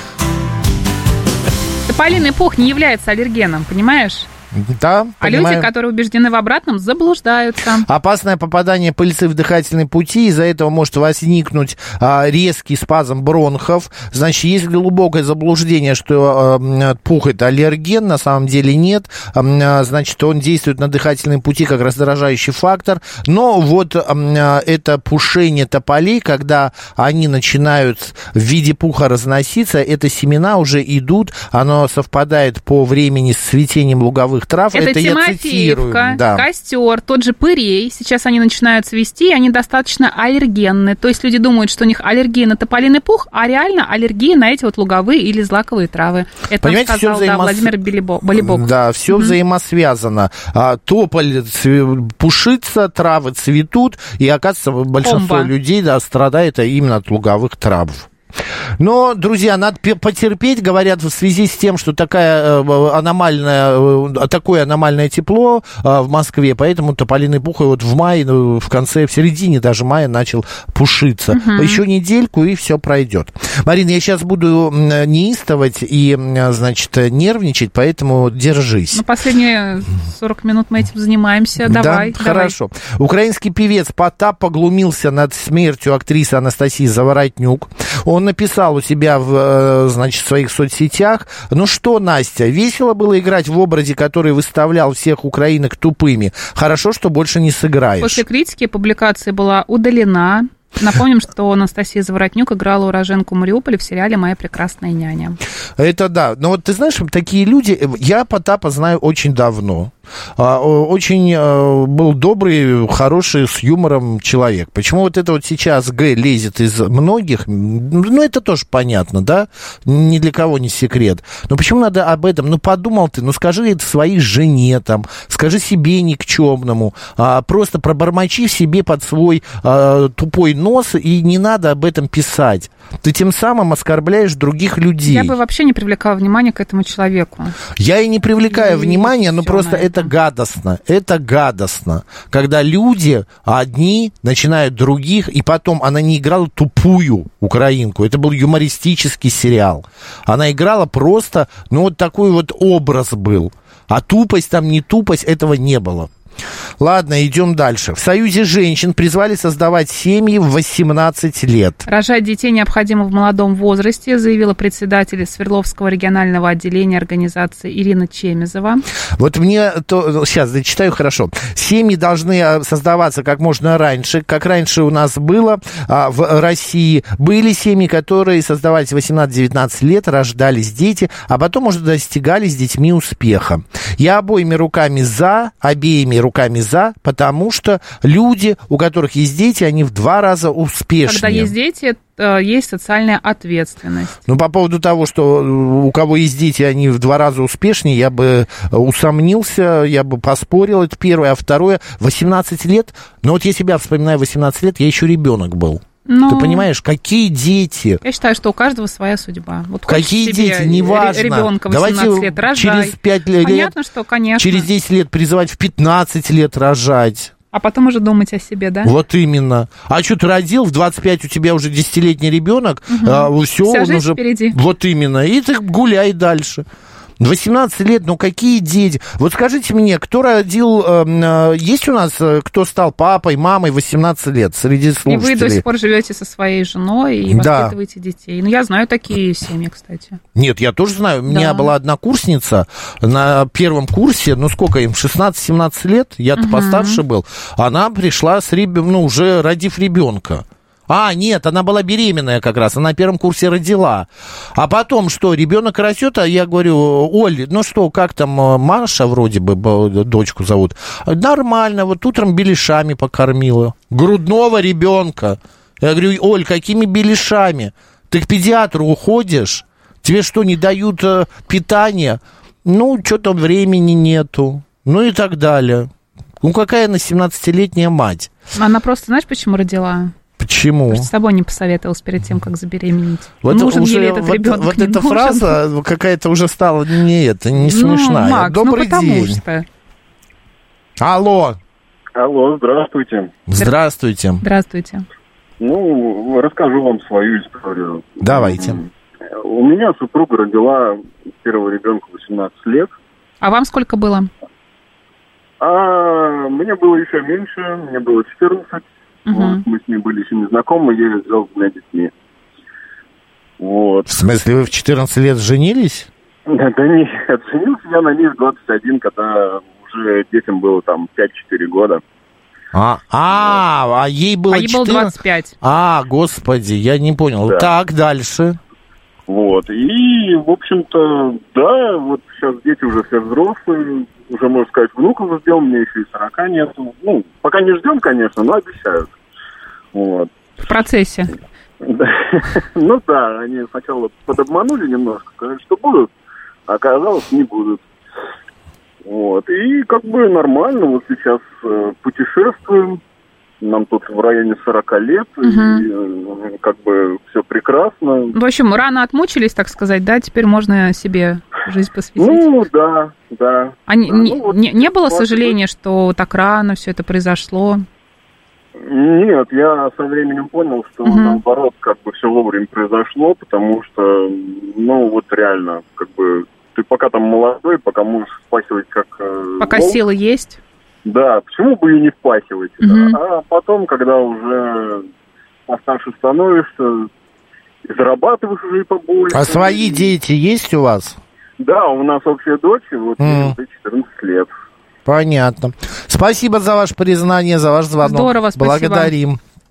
B: Тополиный пух не является аллергеном, понимаешь?
D: Да,
B: а
D: понимаю.
B: люди, которые убеждены в обратном, заблуждаются.
D: Опасное попадание пыльцы в дыхательные пути, из-за этого может возникнуть а, резкий спазм бронхов. Значит, есть глубокое заблуждение, что а, пух это аллерген, на самом деле нет. А, значит, он действует на дыхательные пути как раздражающий фактор. Но вот а, это пушение тополей, когда они начинают в виде пуха разноситься, это семена уже идут, оно совпадает по времени с цветением луговых трав.
B: Это,
D: это
B: Тимофеевка,
D: да.
B: костер, тот же пырей. Сейчас они начинают цвести, и они достаточно аллергенны. То есть люди думают, что у них аллергия на тополиный пух, а реально аллергия на эти вот луговые или злаковые травы. Это
D: Понимаете,
B: сказал
D: все взаимос...
B: да, Владимир Белибок. Болибок.
D: Да, все mm-hmm. взаимосвязано. А, тополь цв... пушится, травы цветут, и, оказывается, большинство Комба. людей да, страдает именно от луговых трав. Но, друзья, надо потерпеть, говорят, в связи с тем, что такая аномальная, такое аномальное тепло в Москве, поэтому тополиный пух вот в мае, в конце, в середине даже мая начал пушиться. Угу. Еще недельку, и все пройдет. Марина, я сейчас буду неистовать и, значит, нервничать, поэтому держись.
B: Ну, последние сорок минут мы этим занимаемся. Давай,
D: да?
B: давай.
D: Хорошо. Украинский певец Потап поглумился над смертью актрисы Анастасии Заворотнюк. Он написал у себя в, значит, в своих соцсетях: ну что, Настя, весело было играть в образе, который выставлял всех украинок тупыми. Хорошо, что больше не сыграешь.
B: После критики публикация была удалена. Напомним, что Анастасия Заворотнюк играла уроженку Мариуполя в сериале «Моя прекрасная няня».
D: Это да. Но вот ты знаешь, такие люди... Я Потапа знаю очень давно. А, очень а, был добрый, хороший, с юмором человек. Почему вот это вот сейчас Г лезет из многих, ну, это тоже понятно, да? Ни для кого не секрет. Но почему надо об этом? Ну, подумал ты, ну, скажи это своей жене, там, скажи себе никчемному, а, просто пробормочи в себе под свой а, тупой нос, и не надо об этом писать. Ты тем самым оскорбляешь других людей.
B: Я бы вообще не привлекала внимания к этому человеку.
D: Я и не привлекаю и внимания, но просто это. это гадостно. Это гадостно. Когда люди одни начинают других, и потом она не играла тупую украинку. Это был юмористический сериал. Она играла просто, ну, вот такой вот образ был. А тупость там, не тупость, этого не было. Ладно, идем дальше. В Союзе женщин призвали создавать семьи в восемнадцать лет.
B: Рожать детей необходимо в молодом возрасте, заявила председатель Свердловского регионального отделения организации Ирина Чемезова.
D: Вот мне то... Сейчас зачитаю хорошо. Семьи должны создаваться как можно раньше. Как раньше у нас было а, в России. Были семьи, которые создавались в восемнадцать-девятнадцать лет, рождались дети, а потом уже достигали с детьми успеха. Я обоими руками за, обеими руками руками за, потому что люди, у которых есть дети, они в два раза успешнее.
B: Когда есть дети, есть социальная ответственность.
D: Ну, по поводу того, что у кого есть дети, они в два раза успешнее, я бы усомнился, я бы поспорил, это первое. А второе, восемнадцать лет, ну вот я себя вспоминаю, восемнадцать лет, я еще ребенок был. Но... Ты понимаешь, какие дети?
B: Я считаю, что у каждого своя судьба. Вот
D: какие дети, неважно.
B: Ребенка восемнадцать
D: Давайте
B: лет рожай.
D: Через пять лет,
B: понятно, что, конечно.
D: Через десять лет призывать в пятнадцать лет рожать.
B: А потом уже думать о себе, да?
D: Вот именно. А что ты родил, в двадцать пять у тебя уже десятилетний ребенок,
B: угу.
D: а, все,
B: Вся
D: он
B: жизнь
D: уже...
B: впереди.
D: Вот именно. И ты гуляй дальше. восемнадцать лет, ну какие дети? Вот скажите мне, кто родил, э, есть у нас, кто стал папой, мамой в восемнадцать лет среди слушателей?
B: И вы до сих пор живете со своей женой и
D: да.
B: воспитываете детей. Ну, я знаю такие семьи, кстати.
D: Нет, я тоже знаю. У да. меня была однокурсница на первом курсе, ну сколько им, шестнадцать-семнадцать лет, я-то угу. постарше был. Она пришла с ребенком, ну уже родив ребенка. А, нет, она была беременная как раз, она на первом курсе родила. А потом что, ребенок растет, а я говорю, Оль, ну что, как там, Маша вроде бы, дочку зовут? Нормально, вот утром беляшами покормила. Грудного ребенка. Я говорю, Оль, какими беляшами? Ты к педиатру уходишь? Тебе что, не дают э, питания? Ну, что-то времени нету. Ну и так далее. Ну, какая она семнадцатилетняя мать?
B: Она просто, знаешь, почему родила?
D: Почему?
B: Потому что с тобой не посоветовалась перед тем, как забеременеть.
D: Вот
B: нужен
D: уже,
B: ей этот
D: вот,
B: ребенок,
D: вот
B: не
D: эта
B: нужен.
D: фраза какая-то уже стала не, это, не смешная.
B: Ну, Макс,
D: Добрый
B: ну, потому
D: день.
B: Что...
D: Алло.
K: Алло, здравствуйте.
D: Здравствуйте.
B: Здравствуйте.
K: Ну, расскажу вам свою историю.
D: Давайте.
K: У меня супруга родила первого ребенка в восемнадцать лет.
B: А вам сколько было?
K: А мне было еще меньше, мне было четырнадцать.
B: Угу.
K: Вот, мы с ней были еще не знакомы, я ее взял с двумя детьми. Вот.
D: В смысле, вы в четырнадцать лет женились?
K: Да, да нет, женился я на ней в двадцать один, когда уже детям было там пять-четыре года.
D: А, а, а ей было
B: а ей было двадцать пять.
D: А, господи, я не понял.
K: Да.
D: Так, дальше.
K: Вот, и, в общем-то, да, вот сейчас дети уже все взрослые, уже, можно сказать, внуков ждем, мне еще и сорока нету. Ну, пока не ждем, конечно, но обещают. Вот.
B: В процессе.
K: Ну да, они сначала подобманули немножко, сказали, что будут, а оказалось, не будут. Вот, и как бы нормально, вот сейчас э, путешествуем, нам тут в районе сорока лет, угу. и э, как бы все прекрасно.
B: В общем, рано отмучились, так сказать, да, теперь можно себе жизнь посвятить.
K: Ну, да, да.
B: А не,
K: да.
B: Не,
K: Ну, вот,
B: не, не было
K: вот,
B: сожаления, что так рано все это произошло?
K: Нет, я со временем понял, что угу. наоборот, как бы все вовремя произошло, потому что, ну, вот реально, как бы, ты пока там молодой, пока можешь впахивать как...
B: Пока
K: волк.
B: Силы есть?
K: Да, почему бы и не впахивать?
B: Угу.
K: Да? А потом, когда уже постарше становишься, и зарабатываешь уже и побольше.
D: А свои дети есть у вас?
K: Да, у нас общая дочь, вот
D: mm.
K: ей четырнадцать лет.
D: Понятно. Спасибо за ваше признание, за ваш звонок.
B: Здорово, спасибо.
D: Благодарим.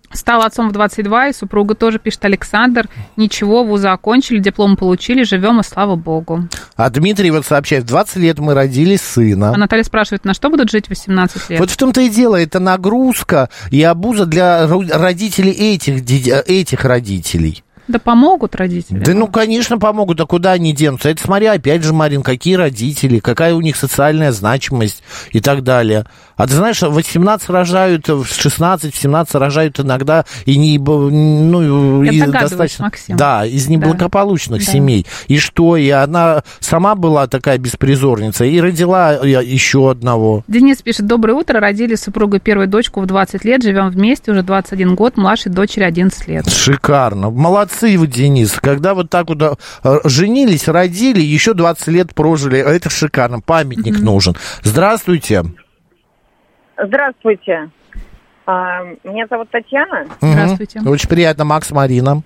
B: Стал отцом в двадцать два, и супруга тоже, пишет Александр. Ничего, вузы окончили, диплом получили, живем, и слава богу.
D: А Дмитрий вот сообщает, в двадцать лет мы родили сына.
B: А Наталья спрашивает, на что будут жить восемнадцать лет?
D: Вот в том-то и дело, это нагрузка и обуза для родителей этих, этих родителей.
B: Да помогут родители.
D: Да ну, конечно, помогут, а куда они денутся? Это смотри, опять же, Марин, какие родители, какая у них социальная значимость и так далее. А ты знаешь, восемнадцать рожают, в шестнадцать, в семнадцать рожают иногда и не... Ну,
B: Я
D: и
B: догадываюсь,
D: достаточно,
B: Максим.
D: Да, из неблагополучных
B: да.
D: семей.
B: Да.
D: И что? И она сама была такая беспризорница и родила еще одного.
B: Денис пишет, доброе утро, родили с супругой первую дочку в двадцать лет, живем вместе уже двадцать один год, младшей дочери одиннадцать лет.
D: Шикарно. Молодцы вы, Денис. Когда вот так вот женились, родили, еще двадцать лет прожили. Это шикарно. Памятник mm-hmm. нужен. Здравствуйте.
L: Здравствуйте. А, меня зовут Татьяна.
D: Mm-hmm.
B: Здравствуйте.
D: Очень приятно, Макс, Марина.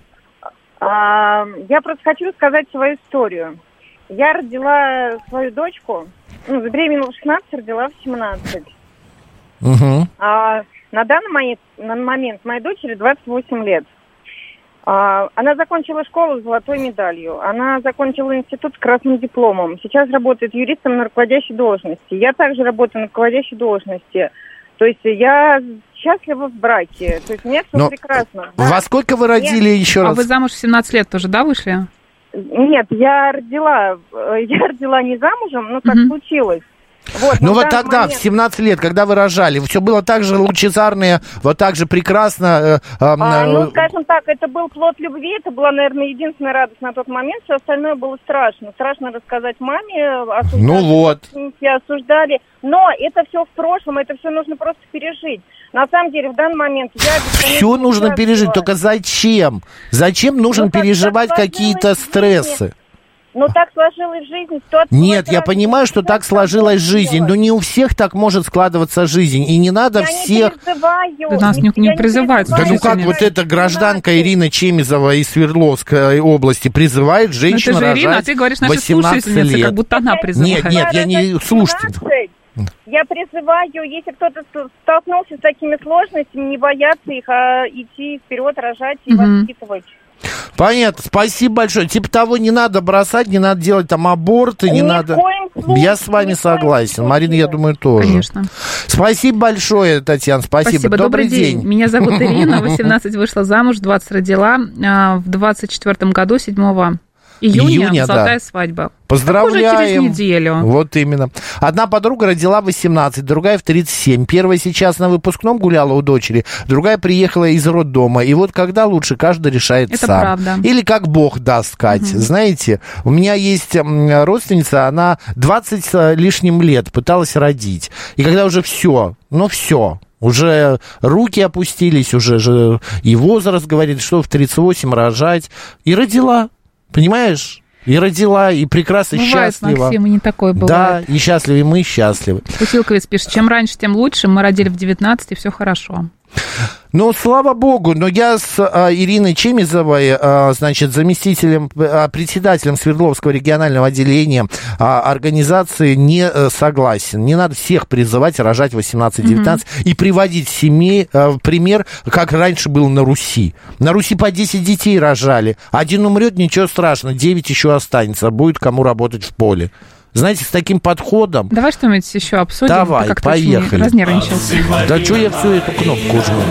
L: А, я просто хочу рассказать свою историю. Я родила свою дочку, ну, забеременела в шестнадцать, родила в семнадцать.
D: Mm-hmm.
L: А, на данный момент, на момент моей дочери двадцать восемь лет. Она закончила школу с золотой медалью. Она закончила институт с красным дипломом. Сейчас работает юристом на руководящей должности. Я также работаю на руководящей должности. То есть я счастлива в браке. То есть у меня все
D: Но
L: прекрасно.
D: Да. Во сколько вы родили
L: Нет.
D: еще
B: а
D: раз?
B: А вы замуж в семнадцать лет тоже, да, вышли?
L: Нет, я родила, я родила не замужем, но так mm-hmm. случилось. Вот,
D: ну вот тогда,
L: момент...
D: в семнадцать лет, когда вы рожали, все было так же лучезарно, вот так же прекрасно. Э, э,
L: а, ну, скажем так, это был плод любви, это была, наверное, единственная радость на тот момент, все остальное было страшно. Страшно рассказать маме, осуждали,
D: ну вот.
L: осуждали, но это все в прошлом, это все нужно просто пережить. На самом деле, в данный момент я...
D: Все нужно пережить, только зачем? Зачем нужно ну, переживать какие-то стрессы?
L: Ну, так сложилась жизнь.
D: Нет, я понимаю, что так сложилась жизнь, но не у всех так может складываться жизнь, и не надо
L: я
D: всех...
L: Не призываю,
B: да нас не, не призывают.
D: Да ну как вот эта гражданка Ирина Чемизова из Свердловской области призывает женщин рожать
B: Ирина, а ты говоришь, наша слушательница, как будто она призывает.
D: Нет, нет, я не слушатель.
L: Я призываю, если кто-то столкнулся с такими сложностями, не бояться их, а идти вперед, рожать и угу. воспитывать.
D: Понятно, спасибо большое. Типа того, не надо бросать, не надо делать там аборты, не
L: Ни
D: надо...
L: Случае,
D: я с вами согласен. Марина, я думаю, тоже.
B: Конечно.
D: Спасибо большое, Татьяна, спасибо.
B: Спасибо.
D: Добрый,
B: Добрый день. день. Меня зовут Ирина, восемнадцать вышла замуж, двадцать родила. В двадцать четвёртом году, седьмого июня,
D: Июня
B: золотая
D: да.
B: свадьба.
D: Поздравляем.
B: Уже через неделю.
D: Вот именно. Одна подруга родила в восемнадцать, другая в тридцать семь. Первая сейчас на выпускном гуляла у дочери, другая приехала из роддома. И вот когда лучше, каждый решает
B: Это
D: сам.
B: правда.
D: Или как Бог даст, Кать. Угу. Знаете, у меня есть родственница, она двадцать с лишним лет пыталась родить. И когда уже все, ну все... Уже руки опустились, уже же и возраст говорит, что в тридцать восемь рожать. И родила, понимаешь? И родила, и прекрасно,
B: бывает,
D: счастлива.
B: Максим, и не такое бывает.
D: Да, и счастливы, и мы счастливы.
B: Путилковец пишет, чем раньше, тем лучше. Мы родили в девятнадцать, и все хорошо.
D: Ну, слава богу, но я с а, Ириной Чемизовой, а, значит, заместителем, а, председателем Свердловского регионального отделения а, организации не а, согласен. Не надо всех призывать рожать восемнадцать-девятнадцать mm-hmm. и приводить семей а, пример, как раньше было на Руси. На Руси по десять детей рожали. Один умрет, ничего страшного, девять еще останется, будет кому работать в поле. Знаете, с таким подходом...
B: Давай что-нибудь еще обсудим.
D: Давай,
B: как
D: поехали.
B: Разнервничался.
D: Да что я всю эту кнопку жму?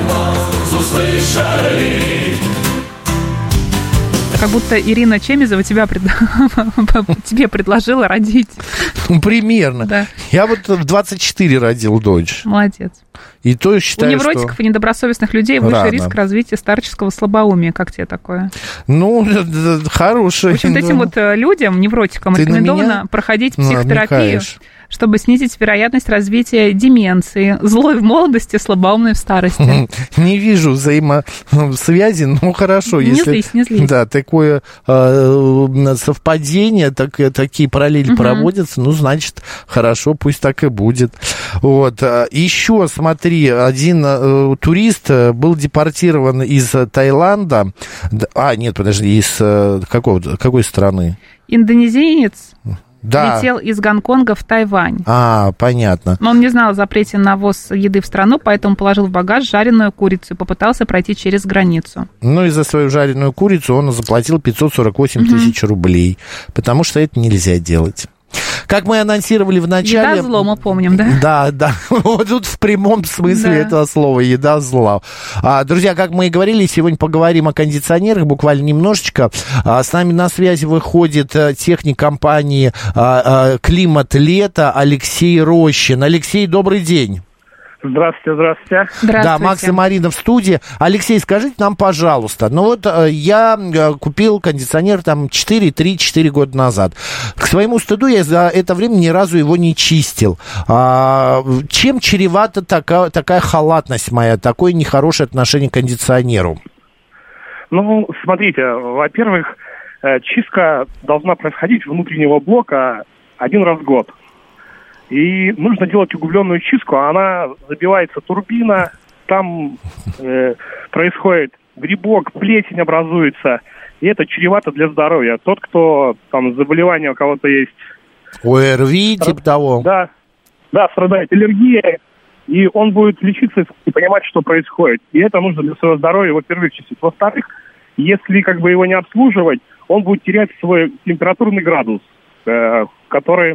B: Как будто Ирина Чемизова тебя пред... тебе предложила родить.
D: Примерно.
B: Да.
D: Я вот в двадцать четыре родил дочь.
B: Молодец.
D: И то считаю,
B: У невротиков
D: что...
B: и недобросовестных людей выше
D: рано.
B: Риск развития старческого слабоумия. Как тебе такое?
D: Ну, хороший.
B: В общем, этим вот людям, невротикам,
D: Ты
B: рекомендовано проходить психотерапию,
D: намекаешь.
B: чтобы снизить вероятность развития деменции, злой в молодости, слабоумной в старости.
D: Не вижу взаимосвязи, но хорошо.
B: Не
D: если,
B: злись, не злись.
D: Да, такое э, совпадение, так, такие параллели угу. проводятся, ну, значит, хорошо, пусть так и будет. Вот. Еще, смотри, один э, турист был депортирован из Таиланда. А, нет, подожди, из э, какого, какой страны?
B: Индонезиец.
D: Да.
B: Летел из Гонконга в Тайвань.
D: А, понятно.
B: Но он не знал о запрете на ввоз еды в страну, поэтому положил в багаж жареную курицу и попытался пройти через границу.
D: Ну, и за свою жареную курицу он заплатил пятьсот сорок восемь угу. тысяч рублей, потому что это нельзя делать. Как мы анонсировали в начале...
B: Еда зло, мы помним, да?
D: Да, да. Вот тут в прямом смысле да. этого слова еда зла. А, друзья, как мы и говорили, сегодня поговорим о кондиционерах буквально немножечко. А, с нами на связи выходит техник компании а, а, «Климат Лето» Алексей Рощин. Алексей, добрый день.
M: Здравствуйте, здравствуйте.
B: Здравствуйте.
D: Да, Макс и Марина в студии. Алексей, скажите нам, пожалуйста, ну вот э, я э, купил кондиционер там четыре, три-четыре года назад. К своему стыду я за это время ни разу его не чистил. А, чем чревата такая, такая халатность моя, такое нехорошее отношение к кондиционеру?
M: Ну, смотрите, во-первых, чистка должна происходить внутреннего блока один раз в год. И нужно делать углубленную чистку, она забивается турбина, там э, происходит грибок, плесень образуется, и это чревато для здоровья. Тот, кто там заболевание у кого-то есть...
D: ОРВИ, Стра... типа того?
M: Да, да, страдает аллергией, и он будет лечиться и понимать, что происходит. И это нужно для своего здоровья, во-первых, чистить. Во-вторых, если как бы его не обслуживать, он будет терять свой температурный градус, э, который...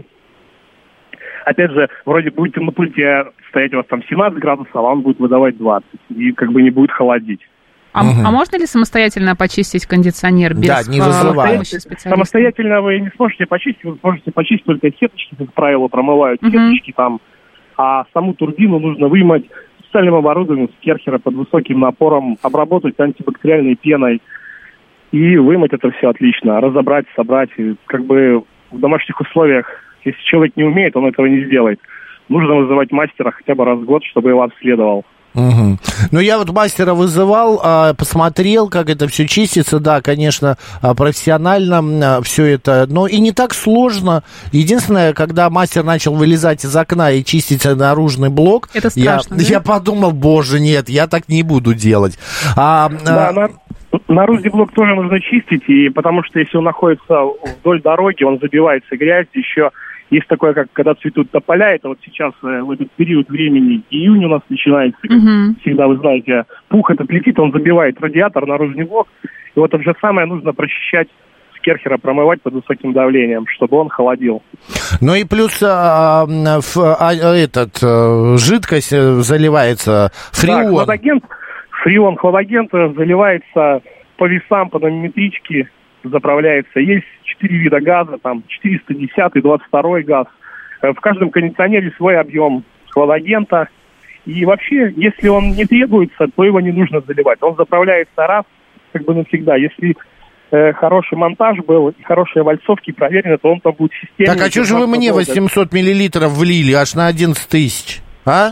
M: Опять же, вроде будете на пульте стоять у вас там семнадцать градусов, а он будет выдавать двадцать. И как бы не будет холодить.
B: А, угу. а можно ли самостоятельно почистить кондиционер без
D: да, не вызывая.
M: Самостоятельно вы не сможете почистить, вы сможете почистить только сеточки, как правило, промывают угу. сеточки там. А саму турбину нужно вымыть специальным оборудованием с керхера под высоким напором, обработать антибактериальной пеной и вымыть это все отлично, разобрать, собрать. И как бы в домашних условиях, если человек не умеет, он этого не сделает. Нужно вызывать мастера хотя бы раз в год, чтобы его обследовал.
D: Угу. Ну, я вот мастера вызывал, посмотрел, как это все чистится. Да, конечно, профессионально все это, но и не так сложно. Единственное, когда мастер начал вылезать из окна и чистить наружный блок,
B: это страшно,
D: я,
B: да?
D: я подумал, боже, нет, я так не буду делать. А,
M: да, а... на... Наружный блок тоже нужно чистить, и потому что если он находится вдоль дороги, он забивается грязью, еще есть такое, как когда цветут тополя, это вот сейчас в этот период времени, июнь у нас начинается, как uh-huh. всегда вы знаете, пух этот летит, он забивает радиатор, наружный блок, и вот это же самое нужно прочищать с керхера, промывать под высоким давлением, чтобы он холодил.
D: Ну и плюс а, а, этот, а, жидкость заливается, фреон.
M: Да, хладагент, фреон, хладагент заливается по весам, по нанометричке, заправляется. Есть четыре вида газа, там четыреста десятый, двадцать второй газ. В каждом кондиционере свой объем хладагента. И вообще, если он не требуется, то его не нужно заливать. Он заправляется раз, как бы навсегда. Если э, хороший монтаж был, хорошие вальцовки проверены, то он там будет системный.
D: Так, а что же вы мне восемьсот миллилитров влили аж на одиннадцать тысяч, а?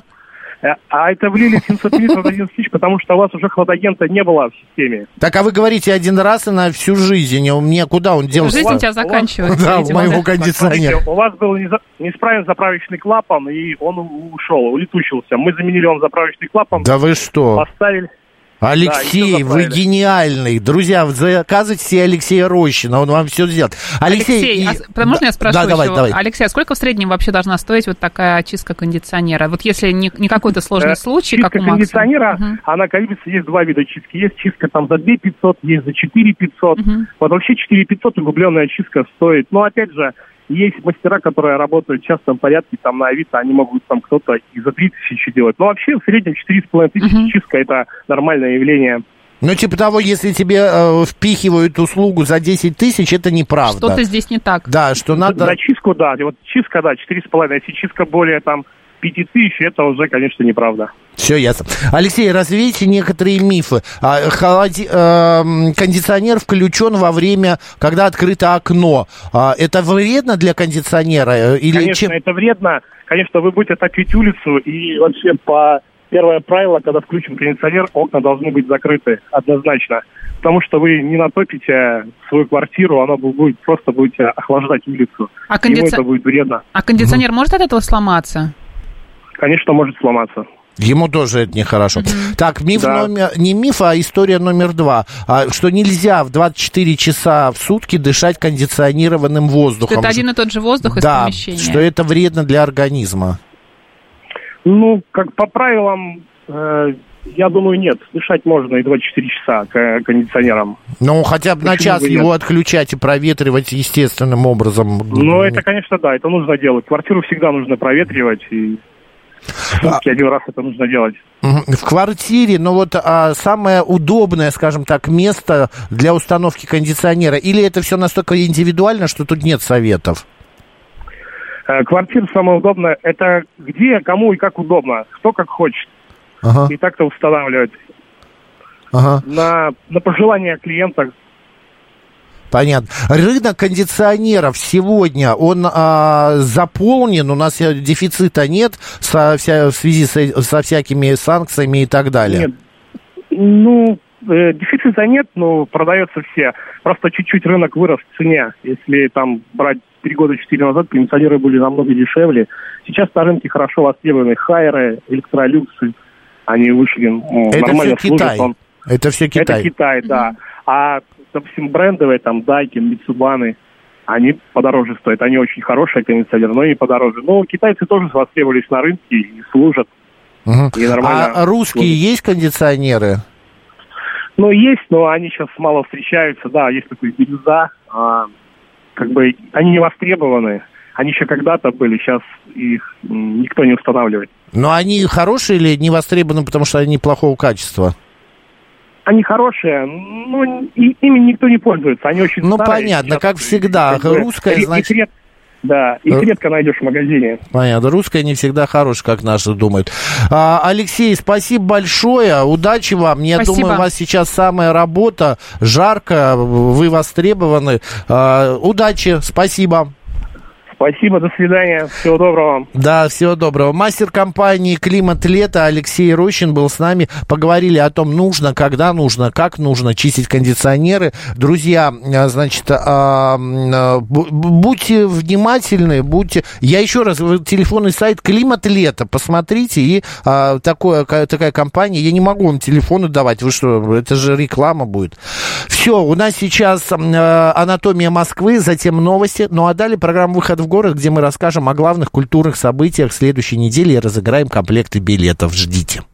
M: А это влили семьсот миллилитров на одиннадцать тысяч, потому что у вас уже хладагента не было в системе.
D: Так, а вы говорите один раз и на всю жизнь. У меня куда он делся?
B: Жизнь у тебя заканчивается.
D: Да, у моего кондиционера.
M: У вас был неисправен заправочный клапан, и он ушел, улетучился. Мы заменили вам заправочный клапан.
D: Да вы что?
M: Поставили...
D: Алексей, да, вы гениальный. Друзья, заказывайте себе Алексея Рощина, он вам все сделает. Алексей,
B: Алексей
D: и...
B: а, можно я спрошу
D: да, давай,
B: еще?
D: Давай.
B: Алексей, а сколько в среднем вообще должна стоить вот такая очистка кондиционера? Вот если не, не какой-то сложный случай,
M: чистка
B: как у Макса.
M: кондиционера,
B: угу.
M: она колеблется, есть два вида чистки. Есть чистка там за две тысячи пятьсот, есть за четыре тысячи пятьсот. Угу. Вот вообще четыре тысячи пятьсот углубленная чистка стоит. Но опять же, есть мастера, которые работают в частном порядке, там на Авито, они могут там кто-то и за три тысячи делать. Но вообще в среднем четыре с половиной тысячи угу. чистка, это нормальное явление.
D: Ну, типа того, если тебе э, впихивают услугу за десять тысяч, это неправда.
B: Что-то здесь не так.
D: Да, что надо...
M: За чистку, да. Вот чистка, да, четыре с половиной. Если чистка более, там, пять тысяч, это уже, конечно, неправда.
D: Все ясно. Алексей, развейте некоторые мифы. А, холоди... а, кондиционер включен во время, когда открыто окно. А, это вредно для кондиционера? Или
M: конечно,
D: чем...
M: это вредно. Конечно, вы будете топить улицу, и вообще по... Первое правило, когда включен кондиционер, окна должны быть закрыты однозначно. Потому что вы не натопите свою квартиру, она будет просто будете охлаждать улицу.
B: А кондици...
M: Ему это будет вредно.
B: А кондиционер угу. может от этого сломаться?
M: Конечно, может сломаться.
D: Ему тоже это нехорошо. Mm-hmm. Так, миф
M: да.
D: номер... Не миф, а история номер два. А, что нельзя в двадцать четыре часа в сутки дышать кондиционированным воздухом.
B: Что это один и тот же воздух из
D: да,
B: помещения.
D: что это вредно для организма.
M: Ну, как по правилам, э, я думаю, нет. Дышать можно и двадцать четыре часа кондиционером.
D: Ну, хотя бы Почему на час его отключать и проветривать естественным образом.
M: Ну, это, конечно, да, это нужно делать. Квартиру всегда нужно проветривать, и все-таки один раз это нужно делать.
D: В квартире, ну вот а, самое удобное, скажем так, место для установки кондиционера? Или это все настолько индивидуально, что тут нет советов?
M: Квартира самое удобное. Это где, кому и как удобно. Кто как хочет. Ага. И так-то устанавливать.
D: Ага.
M: На, на пожелания клиента.
D: Понятно. Рынок кондиционеров сегодня, он а, заполнен, у нас дефицита нет со, вся, в связи со, со всякими санкциями и так далее?
M: Нет. Ну, э, дефицита нет, но продается все. Просто чуть-чуть рынок вырос в цене. Если там брать три года, четыре назад, кондиционеры были намного дешевле. Сейчас на рынке хорошо востребованы хайры, электролюксы. Они вышли, ну,
D: это
M: нормально
D: все
M: служат.
D: Китай.
M: Он...
D: Это все Китай.
M: Это Китай, да. Mm-hmm. А допустим, брендовые, там, Дайкин, Митсубаны, они подороже стоят. Они очень хорошие кондиционеры, но они подороже. Но китайцы тоже востребовались на рынке и служат.
D: Угу.
M: И нормально
D: а русские служат. Есть кондиционеры?
M: Ну, есть, но они сейчас мало встречаются. Да, есть такой бирюза. А, как бы они не востребованы. Они еще когда-то были, сейчас их никто не устанавливает.
D: Но они хорошие или не востребованы, потому что они плохого качества?
M: Они хорошие, но и, ими никто не пользуется, они очень
D: ну,
M: старые.
D: Ну, понятно, как всегда, как русская,
M: и,
D: значит...
M: И ред... Да, их редко найдешь в магазине.
D: Понятно, русская не всегда хорошая, как наши думают. А, Алексей, спасибо большое, удачи вам. Я спасибо. думаю, у вас сейчас самая работа, жарко, вы востребованы. А, удачи, спасибо.
M: Спасибо, до свидания, всего доброго.
D: Да, всего доброго. Мастер компании «Климат Лето» Алексей Рощин был с нами. Поговорили о том, нужно, когда нужно, как нужно чистить кондиционеры. Друзья, значит, будьте внимательны, будьте... Я еще раз, телефонный сайт «Климат Лето», посмотрите, и такое, такая компания, я не могу вам телефоны давать, вы что, это же реклама будет. Все, у нас сейчас «Анатомия Москвы», затем новости, ну а далее программа «Выход в город», где мы расскажем о главных культурных событиях следующей недели и разыграем комплекты билетов. Ждите.